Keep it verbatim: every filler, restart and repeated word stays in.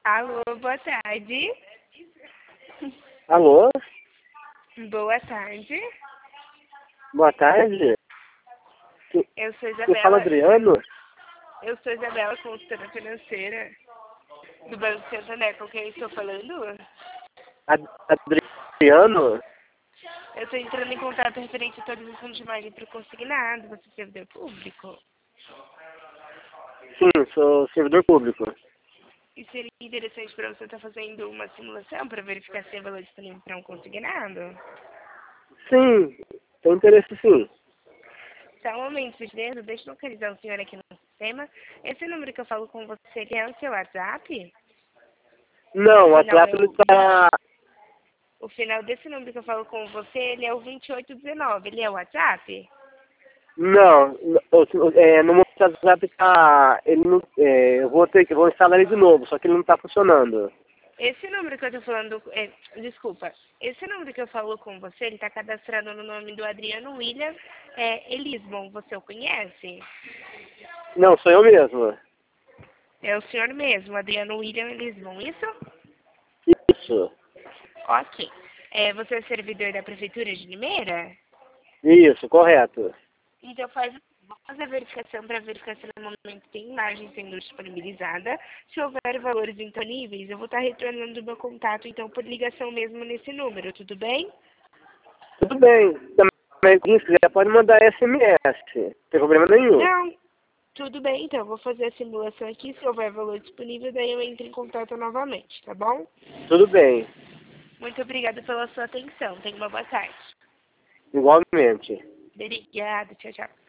Alô, boa tarde. Alô? Boa tarde. Boa tarde. Que- Eu sou Quem fala, Isabela. Adriano? Eu sou Isabela, consultora financeira do Banco Santander. Com quem eu estou falando? Ad- Adriano? Eu estou entrando em contato referente à atualização de margem para o consignado. Você é servidor público? Sim, sou servidor público. E seria interessante para você estar fazendo uma simulação para verificar se tem valor disponível para um consignado? Sim, tem interesse sim. Só um momento, Juliano, deixa eu localizar o senhor aqui no sistema. Esse número que eu falo com você, ele é o seu WhatsApp? Não, o O final WhatsApp é ele o... tá... O final desse número que eu falo com você, ele é o vinte e oito dezenove. Ele é o WhatsApp? Não, o- é, no meu WhatsApp tá... Ele não, é, eu vou ter que... Vou instalar ele de novo, só que ele não tá funcionando. Esse número que eu tô falando... É, desculpa. Esse número que eu falo com você, ele tá cadastrado no nome do Adriano William é, Elisbon. Você o conhece? Não, sou eu mesmo. É o senhor mesmo, Adriano William Elisbon, isso? Isso, Ok. É, você é servidor da Prefeitura de Limeira? isso, correto. Então faz, vamos fazer a verificação para verificar se no momento tem imagem sendo disponibilizada. Se houver valores disponíveis, eu vou estar retornando o meu contato, então, por ligação mesmo nesse número, tudo bem? Tudo bem. Também, se quiser, pode mandar S M S. Não tem problema nenhum. Não, tudo bem, então, eu vou fazer a simulação aqui, se houver valor disponível, daí eu entro em contato novamente, tá bom? Tudo bem. Muito obrigada pela sua atenção, tenha uma boa tarde. Igualmente. Obrigada, tchau, tchau.